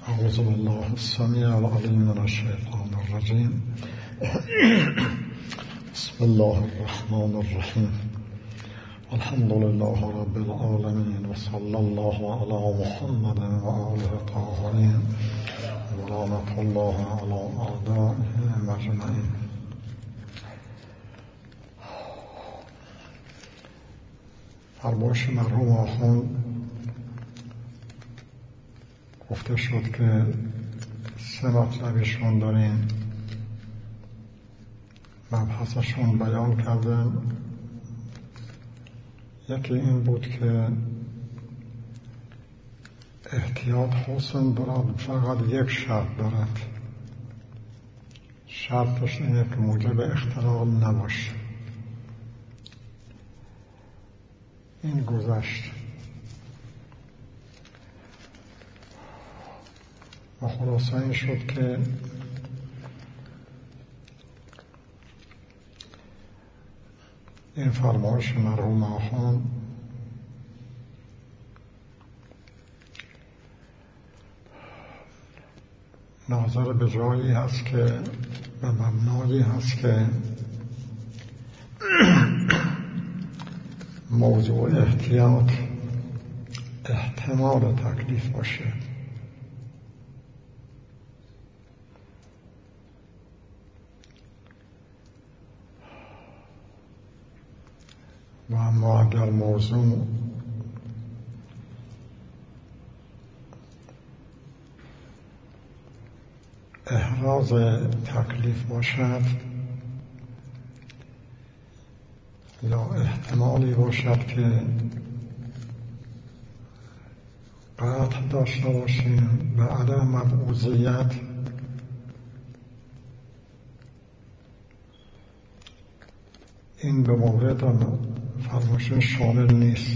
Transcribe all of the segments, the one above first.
اعوذ بالله السمیع العلیم من الشیطان الرجیم. بسم الله الرحمن الرحیم. الحمد لله رب العالمین و صلی الله علی محمد و آله الطاهرین و لعنت الله علی اعدائهم اجمعین. فرمایش مرحوم آخوند گفته شد که 3 مطلبشون داریم، مبحثشون بیان کردن. یکی این بود که احتیاط حسن دارد، فقط یک شرط دارد، شرطش اینه که موجب اختلال نباشه. این گذشت و خلاصه این شد که این فرمایش مرحوم آخوند ناظر به جایی هست که به مبنایی هست که موضوع احتیاط احتمال تکلیف باشه و اما اگر موضوع احراز تکلیف باشد یا احتمالی باشد که قطع داشته باشیم به عدم مبعوضیت، این به مورد فرمایش شامل نیست،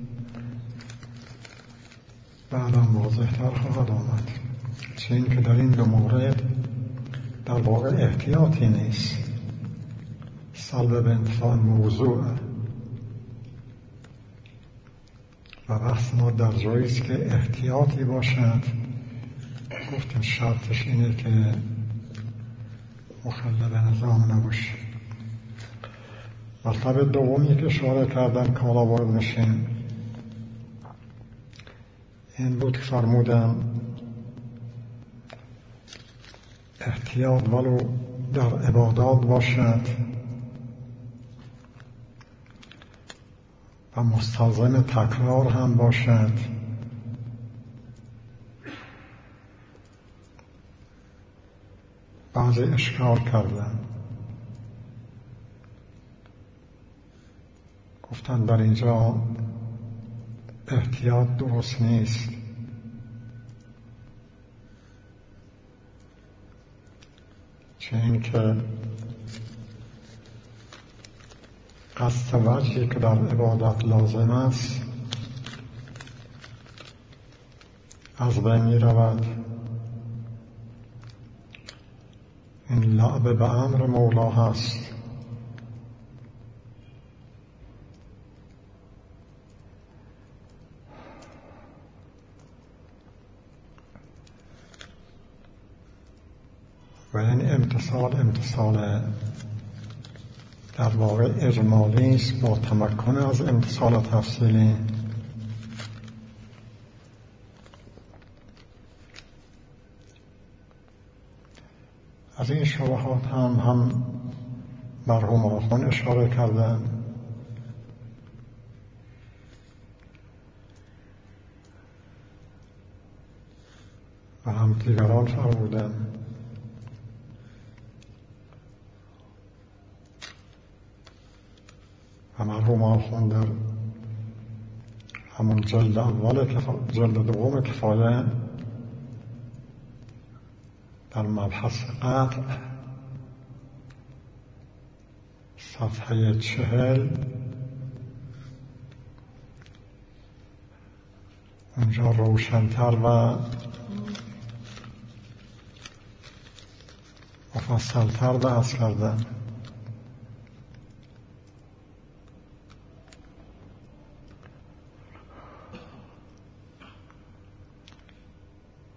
بعدم واضح‌تر خواهد آمد. چه این که در این 2 مورد در واقع احتیاطی نیست، سلب به انتفاع موضوع و بحث ما در جایی است که احتیاطی باشد. گفتیم شرطش اینه که مخل به نظام نباشه. مطلب دومی که اشاره کردن که حالا وارد میشیم این بود که فرمودن احتیاط ولو در عبادات باشد و مستلزم تکرار هم باشد، بعضی اشکال کردن، گفتن در اینجا احتیاط درست نیست، چه این که قصد وجهی که در عبادت لازم است از بین می رود. این لعب به امر مولا هست. و این امتصال در واقع اجمالی است با تمکن از امتصال تفصیلی. از این شبهات هم مرحوم آخوند اشاره کردن و هم دیگران فرمودن. و مرحوم آخوند در همون جلد دوم کفایه در مبحث قطع صفحه 40 اونجا روشن‌تر و مفصل‌تر بحث کردن.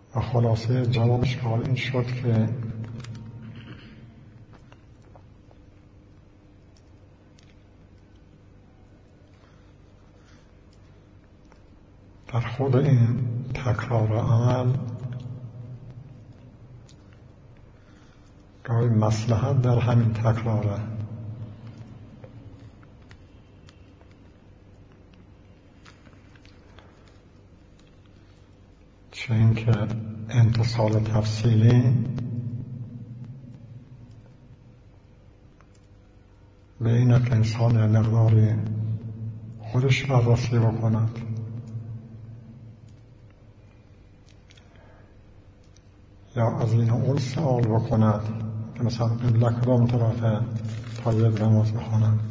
و خلاصه جوابش حال این شد که در خود این تکرار عمل گاهی مصلحت در همین تکراره، چه اینکه امتصال تفصیلی به اینه که انسان مقداری خودش بررسی بکند یا از این اون سوال بکند که مثلا قبله کدام طرفه تا یک نماز بخوانم.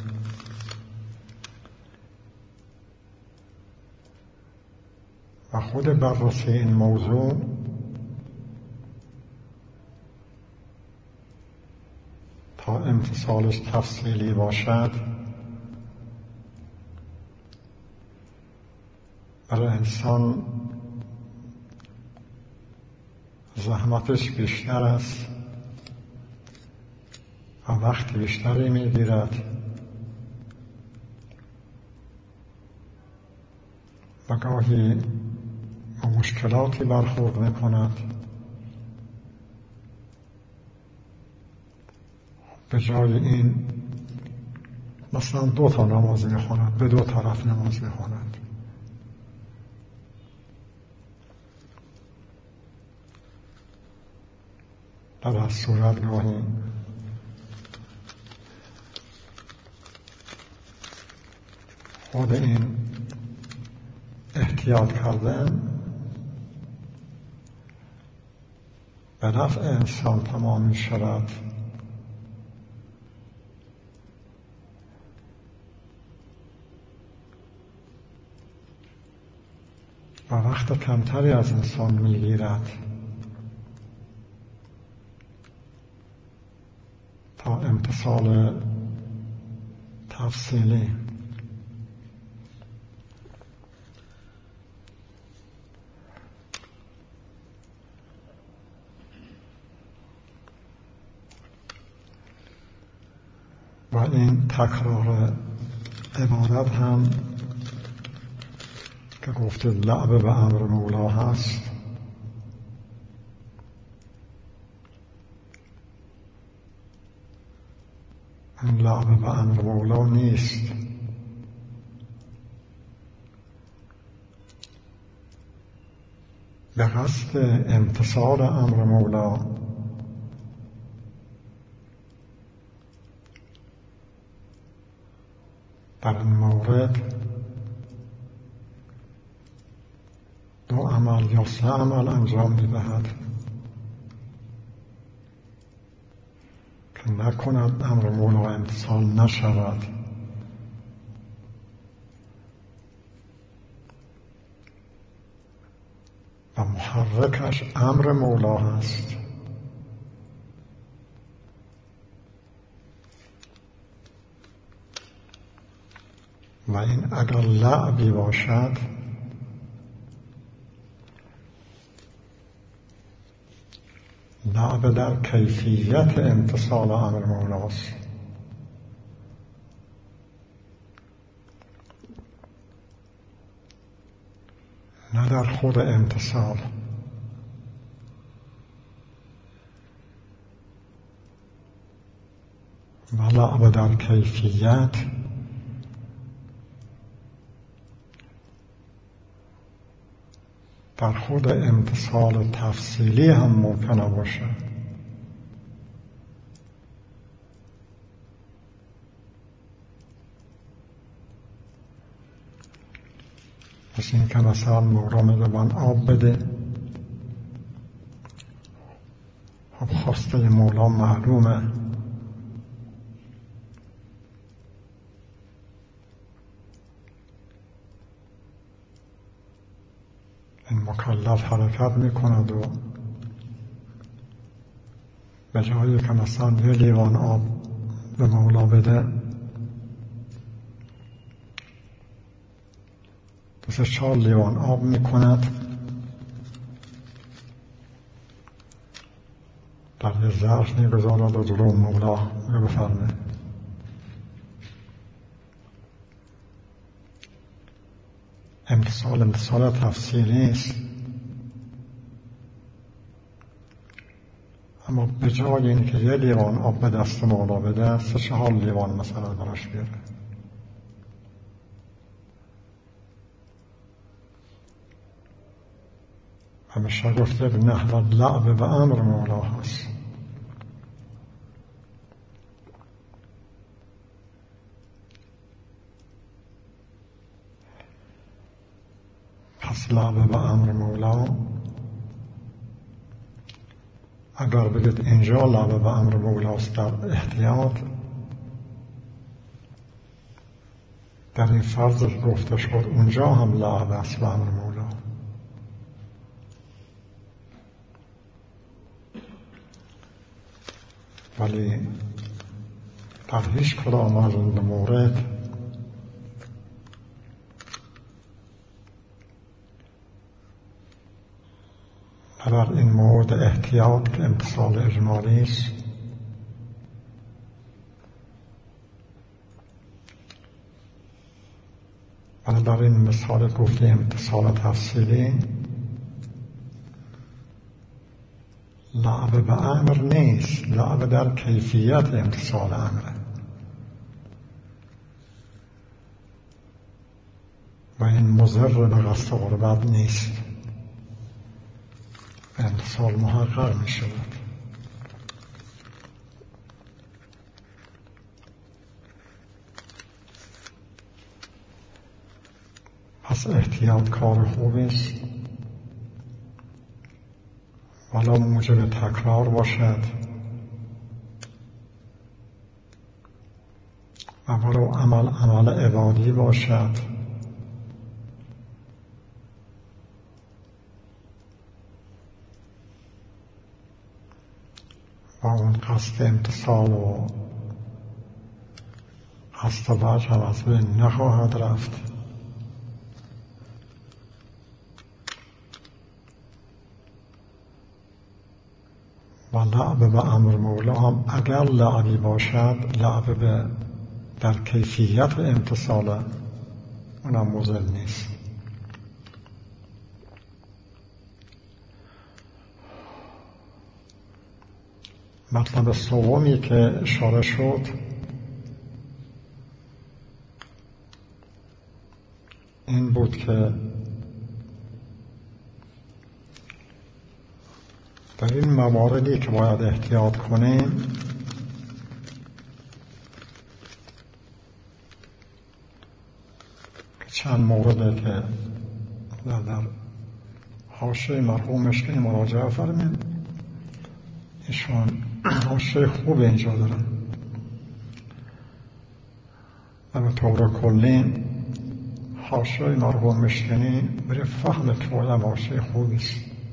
و خود بررسی این موضوع تا امتصالش تفصیلی باشد برای انسان زحمتش بیشتر است و وقت بیشتری میگیرد و گاهی با مشکلاتی برخورد میکند. به جای این مثلا 2 تا نماز میخواند، به 2 طرف نماز میخواند. در از صورت گاهی خود این احتیاط کردن به نفع انسان تمام می شود و وقت کمتری از انسان می گیرد تا امتصال تفصیلی. و این تکرار عبادت هم که گفته لعب به امر مولا هست، این لعب به امر مولا نیست، به قصد امتصال امر مولا در این مورد 2 عمل یا 3 عمل انجام می‌دهد که نکند امر مولا امتصال نشود. و محرکش امر مولا هست. و این اگر لعبی باشد لعب در کیفیت امتصال امر مولاست، نه در خود امتصال. و لعب در کیفیت در خود امتصال تفصیلی هم ممکنه باشه. مثل این که مثلا مولا میگه من آب بده، خب خواسته مولا معلومه، این مکلف حرکت میکند و به جایی که مثلا 1 لیوان آب به مولا بده 4 لیوان آب میکند در یه ظرف میگذارد و جلو مولا بفرمه. امتصال تفسیری است، اما به جای این که یه لیوان آب به دست مولا بده 3-4 لیوان مثلا براش بیاره. همیشه گفته به نحو لعب و امر مولا هست. پس لعب و امر مولا، اگر بگید اینجا لعب و امر مولاست در احتیاط، در این فرض گفته شد اونجا هم لعب است و امر مولا. ولی در هیچ کدام از این مورد در این مورد احتیاط که امتصال اجمالی است، ولی در این مثال گفته امتصال تفصیلی لعب به امر نیست، لعب در کیفیت امتصال امره و این مضر به قصد غربت نیست، امتصال محقق می شود. پس احتیاط کار خوبی است، ولی موجب تکرار باشد و ولو عمل عبادی باشد و اون قصد امتصال و قصد وجه هم از بین نخواهد رفت. و لعب به امر مولا هم اگر لعبی باشد، لعب در کیفیت امتصال اونم مضر نیست. مطلب سومی که اشاره شد این بود که در این مواردی که باید احتیاط کنیم چند مورده که در حاشیه مرحوم مشکلی مراجعه فرمین، ایشان حاشیه خوب اینجا دارن و به طور کلی حاشیه مرحوم مشکنی برای فهم کلام حاشیه خوبی است.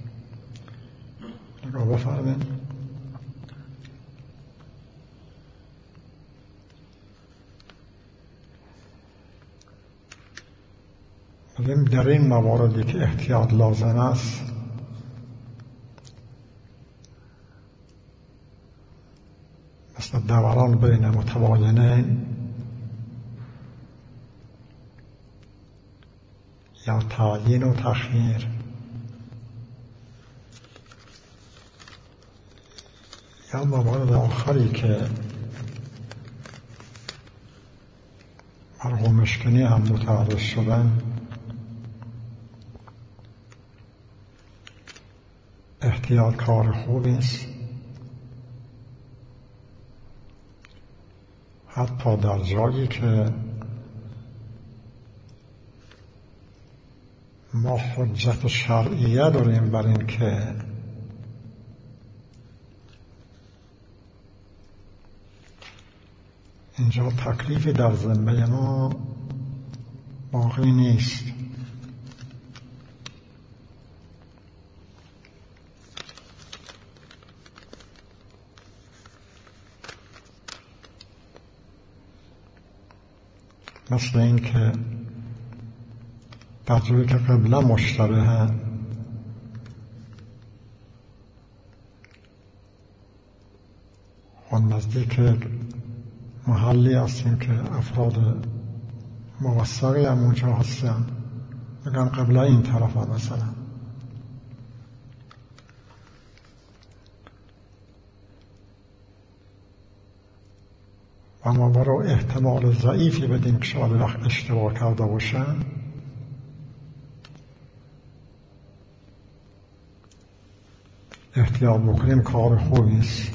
نگاه بفرمین. در این مواردی که احتیاط لازم است مثل دوران بین متباینین یا تعیین و تخییر یا موارد آخری که مرحوم مشکنی هم متعرض شدن، احتیاط کار خوبی است، حتی در جایی که ما حجت شرعیه داریم بر این که اینجا تکلیفی در ذمه ما باقی نیست. مثل این که در جایی که قبله مشتبهه نزدیک محلی هستیم که افراد موثقی هم اونجا هستن، بگم قبل این طرف ها مثلا. و ما برای احتمال ضعیفی بدیم که شاید وقت اشتباه کرده باشن، احتیاط بکنیم کار خوبی است.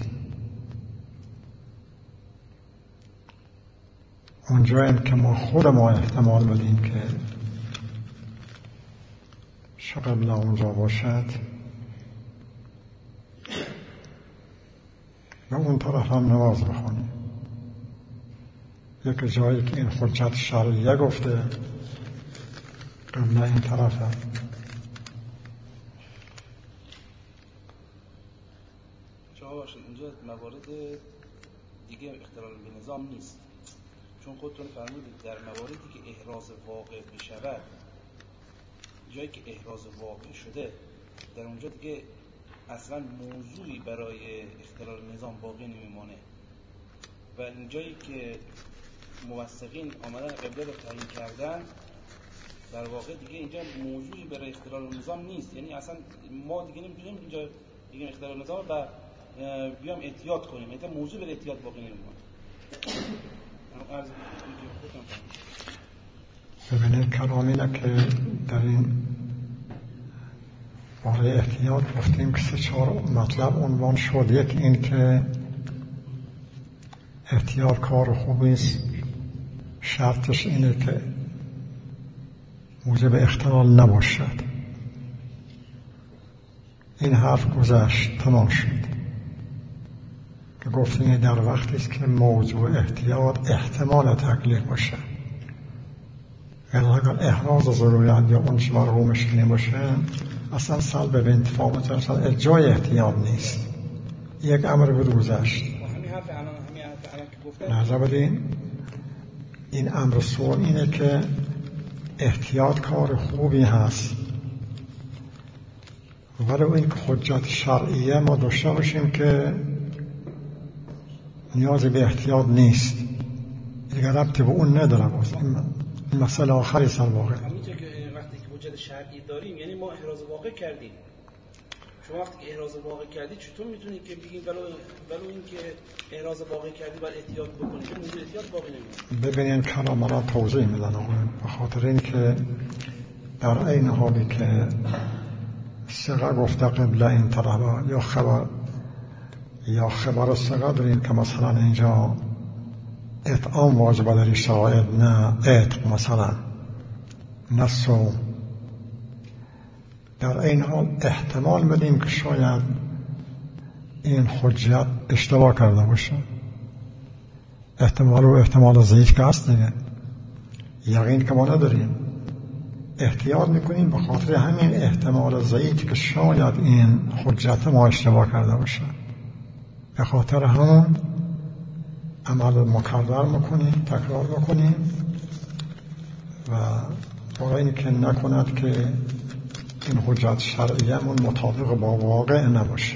اونجاییم که ما خود ما احتمال بدیم که قبل اونجا باشد و اون طرف هم نماز بخونیم. یک جایی که این حجت شرعیه گفته قبل این طرف هم. اینجا موارد دیگه اختلال به نظام نیست، چون خودتون فرمودید در مواردی که احراز واقع بشود، جایی که احراز واقع شده در اونجا دیگه اصلا موضوعی برای اختلال نظام باقی نمیمانه و اینجایی که موثقین آمدن قبله رو تعیین کردن در واقع دیگه اینجا موضوعی برای اختلال نظام نیست. یعنی اصلا ما دیگه نمیتونیم اینجا دیگه اختلال نظام و بیام احتیاط کنیم، اینجا موضوع برای احتیاط باقی نمیمانه. ببینید کلام اینه که در این باره احتیاط گفتیم که 3-4 مطلب عنوان شد. یک این که احتیاط کار خوبی است، شرطش اینه که موجب اختلال نباشد. این حرف گذشت، تمام شد که گفتیم در وقتی است که موضوع احتیاط احتمال تکلیف باشه، یعنی اگر احراز ضرورت یا اون چی مرحومش نباشه اصلا سلب به انتفاق اصلا جای احتیاط نیست. یک امر بود گذشت. نظر بدین این امر سوال اینه که احتیاط کار خوبی هست، ولی این که حجت شرعیه ما داشته باشیم که نیازی به احتیاط نیست، دیگر ربطی به اون نداره. باز این مسئله آخری سر واقع همینطور که وقتی که حجت شرعی داریم یعنی ما احراز واقع کردیم. شما وقتی که احراز واقع کردید چطور میتونید که بگید ولو این که احراز واقع کردی باید احتیاط بکنید که موضوع احتیاط باقی نمیمونه؟ ببینید کلام را توضیح میدن به خاطر این که در این حالی که ثقه گفته قبل این طرف یا خبر ثقه داریم که مثلا اینجا اطعام واجبه در شرایط، نه عتق مثلا، نه صوم. در این حال احتمال بدیم که شاید این حجت اشتباه کرده باشه. احتمال ضعیف که هست دیگه، یقین که ما نداریم، احتیاط میکنیم به خاطر همین احتمال ضعیف که شاید این حجت ما اشتباه کرده باشه. به خاطر همون عمل مکرر میکنیم، تکرار میکنیم و برای این که نکند که این حجت شرعیمون مطابق با واقع نباشه.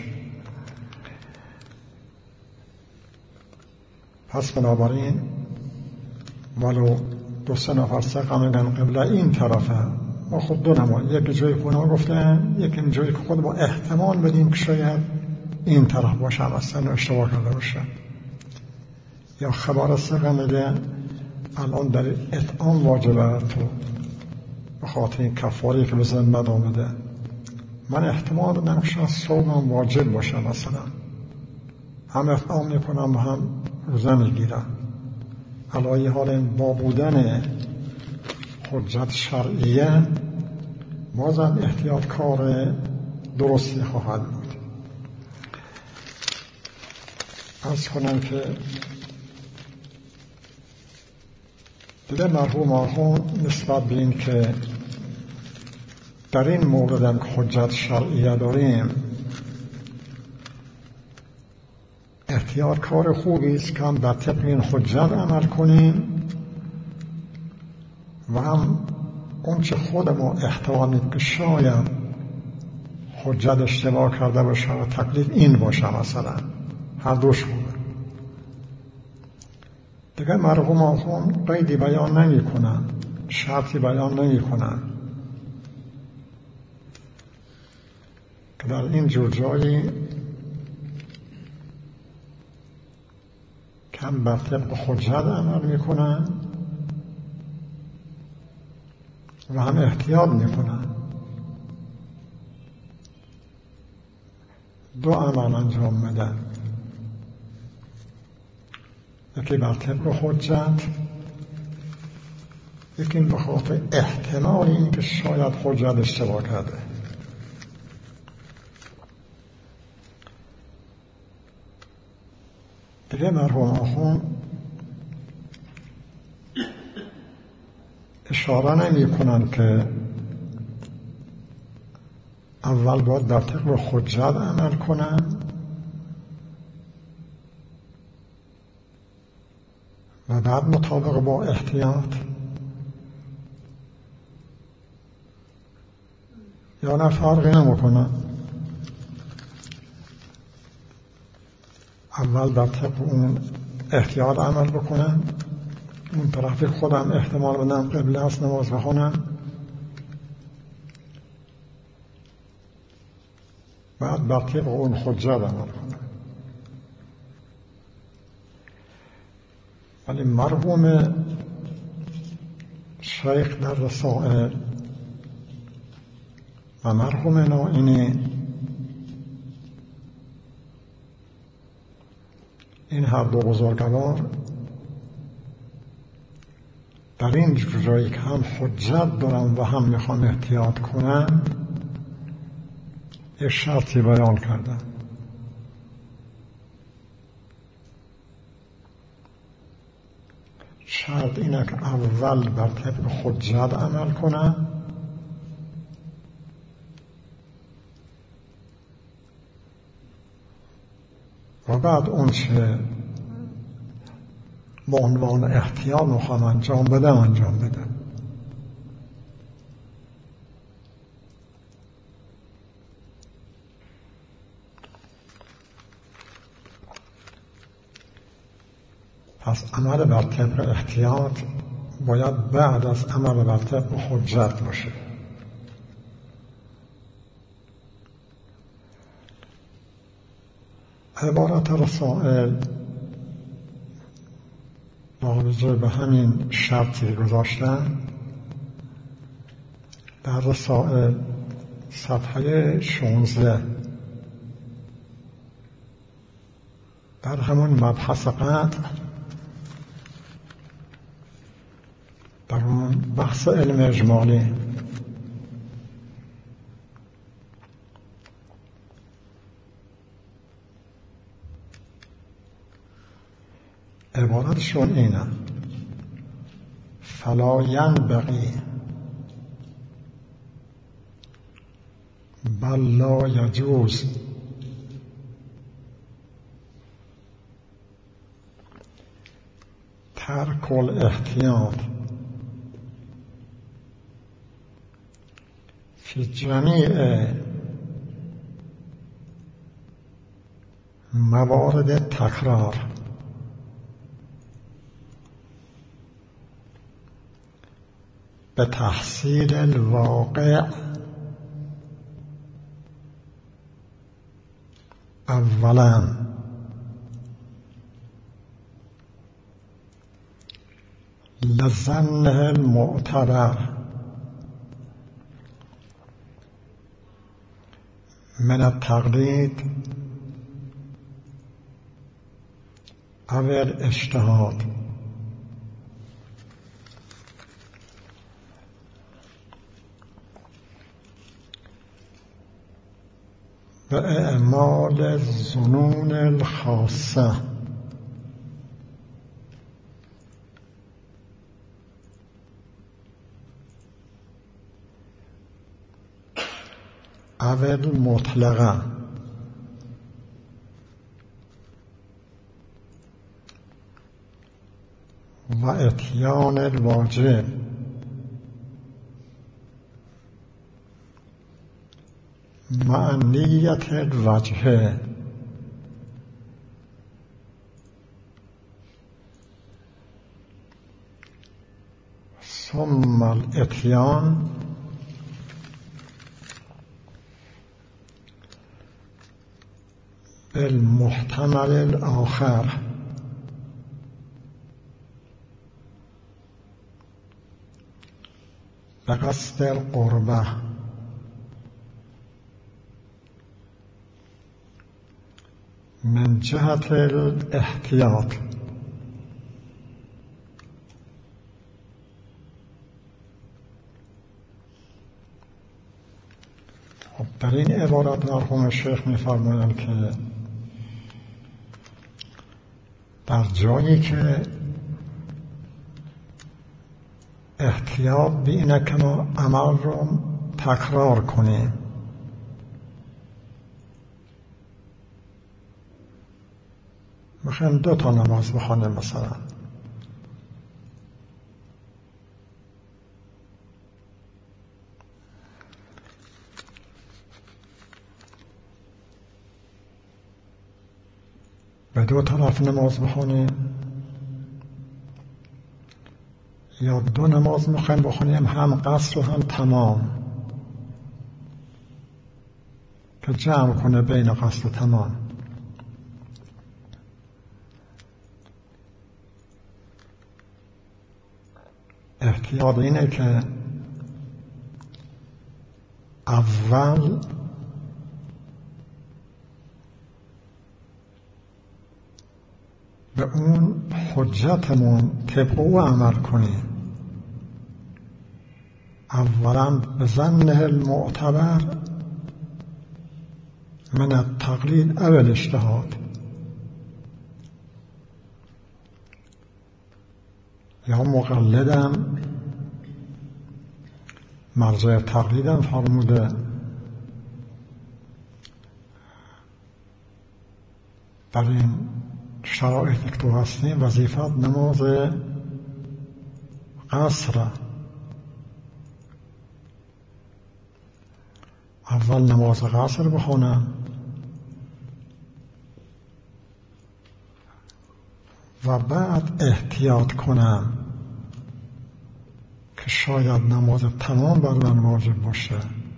پس بنابراین ولو 2-3 نفر ثقه میگن قبله این طرفه، ما خود دو نما، یک جای خونه گفتن، یک جایی که خود با احتمال بدیم که شاید این طرف باشه اصلا اشتباه کرده باشه. یا خبر ثقه میگه الان در اطعام واجبه تو به خاطر این کفاری که به ذمت آمده، من احتمال بدم که شاید صومم واجب باشه، مثلا هم اطعام میکنم هم روزه میگیرم. علی حال با بودن حجت شرعیه بازم احتیاط کار درستی خواهد بود. عرض کنم که دیگه مرحوم آقا نسبت به این که در این مورد هم که حجت شرعیه داریم احتیاط کار خوبی است که هم بر طبق این حجت عمل کنیم و هم اون چه خود ما احتمال میدیم که شاید حجت اشتباه کرده باشه و تکلیف این باشه، مثلا هر دوش خوبه. دیگه مرحوم آخوند قیدی بیان نمی کنن، شرطی بیان نمی کنن که در این جور جایی کم بر طبق حجت عمل می کنن و هم احتیاط می کنن. دو عمل انجام میدن، یکی بر طبق حجت، یکی به خاطر احتمال این که شاید حجت اشتباه کرده. دیگه مرحوم آخوند اشاره نمی کنن که اول باید در طبق حجت عمل کنن و بعد مطابق با احتیاط، یا نه فرقی نمیکنن، اول در طبق اون احتیاط عمل بکنن، اون طرف خودم احتمال بدم قبله است نماز بخونم، بعد بر طبق اون حجت عمل کنم. ولی مرحوم شیخ در رسائل و مرحوم نائینی این هر دو بزرگوار در این جایی که هم حجت دارن و هم میخوان احتیاط کنن یک شرطی بیان کردن. شرط اینه که اول بر طبق حجت عمل کنن و بعد اون چه با عنوان احتیاط میخوام انجام بدم. پس عمل بر طبق احتیاط باید بعد از عمل بر طبق حجت باشه. عبارت رسائل راجع به همین شرطی گذاشتن. در رسائل صفحه 16 در همون مبحث قطع، در اون بحث علم اجمالی عبارتشون اینه: فلا ینبغی بل لا یجوز ترک الاحتیاط فی جمیع موارد تکرار به تحصیل الواقع اولا لظنه المعتبر من التقلید او الاجتهاد. و اعمال الظنون الخاصه او المطلقه و اتیان الواجب مع نیت الوجه ثم الاتیان بالمحتمل الآخر بقصد القربة من جهة الاحتیاط. در این عبارت مرحوم شیخ می‌فرمایند که در جایی که احتیاط به اینه که ما عمل رو تکرار کنیم، میخوایم 2 نماز بخونیم مثلا، به 2 طرف نماز بخونیم یا 2 نماز میخوایم بخونیم هم قصر و هم تمام، که جمع کنه بین قصر و تمام. احتیاط اینه که اول به اون حجتمون طبق او عمل کنیم. اولا به ظنه المعتبر من التقلید او الاجتهاد، یا مقلدم مرجع تقلیدم فرموده در این شرایطی که تو هستیم وظیفت نماز قصر. اول نماز قصر بخونم و بعد احتیاط کنم که شاید نماز تمام بر من واجب باشه،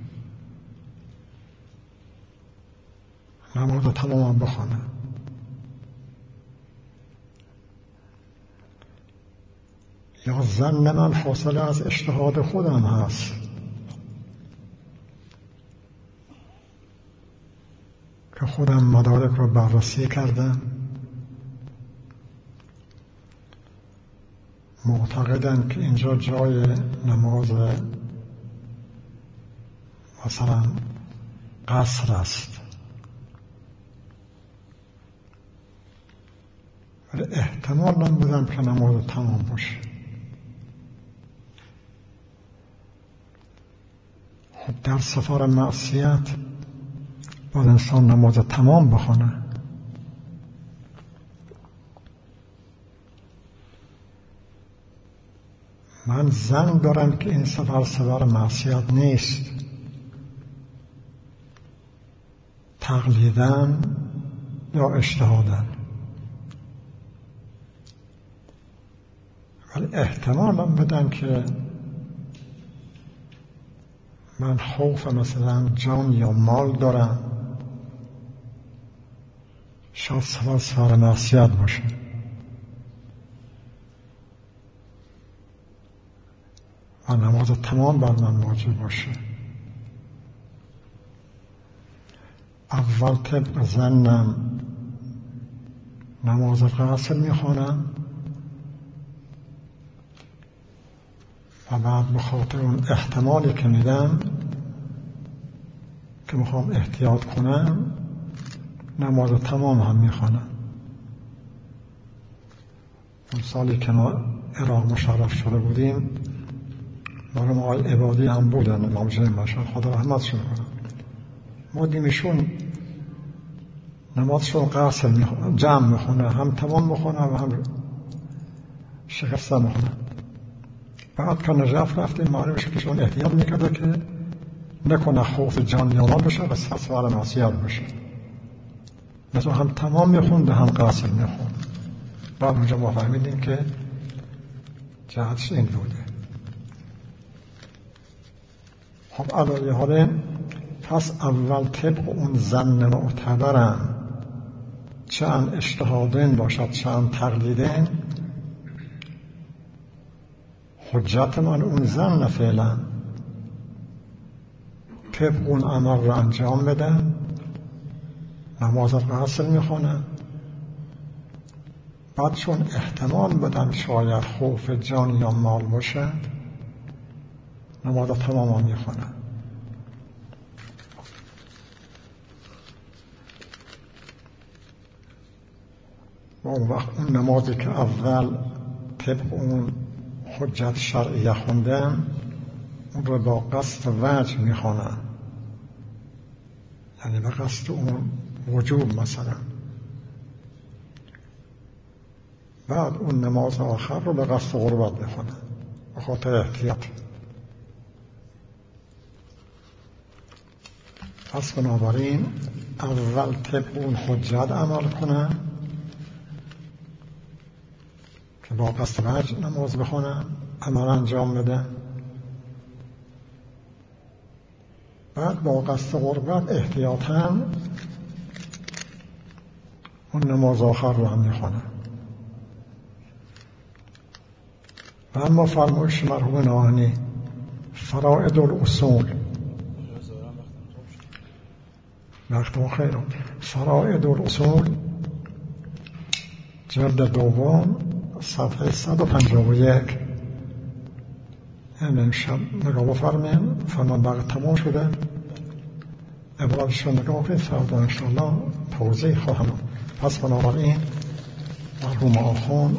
نماز تمام بخونم. یا ظن من حاصل از اجتهاد خودم هست، که خودم مدارک رو بررسی کردم، معتقدن که اینجا جای نماز مثلا قصر است، ولی احتمال نمیدم که نماز تمام باشه. خب در سفر معصیت باید انسان نماز تمام بخونه. من ظن دارم که این سفر معصیت نیست، تقلیدن یا اجتهادن، ولی احتمالم بدم که من خوف مثلا جان یا مال دارم، شاید سفر معصیت باشه. و نماز تمام بر من واجب باشه. اول طبق ظنم نماز قصر میخوانم و بعد به خاطر اون احتمالی که میدم که میخوام احتیاط کنم نماز تمام هم میخوانم. اون سالی که ما عراق مشرف شده بودیم مرحوم آقای عبادی هم بودن، امام جمع مشهد، خدا رحمتشون کنه. ما دیمشون نمازشون قصر جمع میخونه، هم تمام میخونه و هم شکسته میخونه. بعد که نجف رفتیم معلومش که شون احتیاط میکرده که نکنه خوف جان یا مال بشه و سفر معصیت بشه، مثلا هم تمام میخونده هم قصر میخوند. بعد اونجا ما فهمیدیم که جهتش این بوده. خب علاوه حاله پس اول طبق اون ظن معتبرم، چه ان اجتهادین باشد چه ان تقلیدین، حجت من اون ظن فعلا طبق اون عمل رو انجام بدن، نماز غسل میخونن، بعد چون احتمال بدن شاید خوف جان یا مال باشه نماز تماما میخونن. و اون وقت اون نمازی که اول طبق اون حجت شرعیه خوندن اون رو با قصد وجه میخونن، یعنی به قصد اون وجوب مثلا. بعد اون نماز آخر رو به قصد غربت میخونن به خاطر احتیاط. پس بنابراین اول طبق اون حجت عمل کنن که با قصد وجه نماز بخونن، عمل انجام بدن، بعد با قصد غربت احتیاطاً اون نماز آخر رو هم میخونن. و اما فرمایش مرحوم ناهنی فرائض الاصول، وقت خیرم، فرائض الاصول جلد دوم صفحه 151. این امشب نگاه بفرمین، فرمان بقیه تمام شده، عبارتش رو نگاه کنید، فردا انشاءالله توضیح خواهم. پس بنابراین مرحوم آخون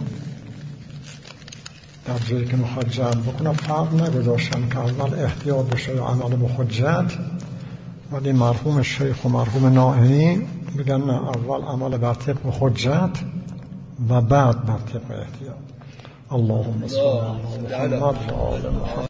در جایی که میخواد جمع بکنه فرق نگذاشتن که اول احتیاط بشه یا عمل به حجت، ولی مرحوم شیخ و مرحوم ناهنی میگن نه، اول عمل بر طبق حجت و بعد بر طبق احتیاط. اللهم صل علی محمد و آل محمد.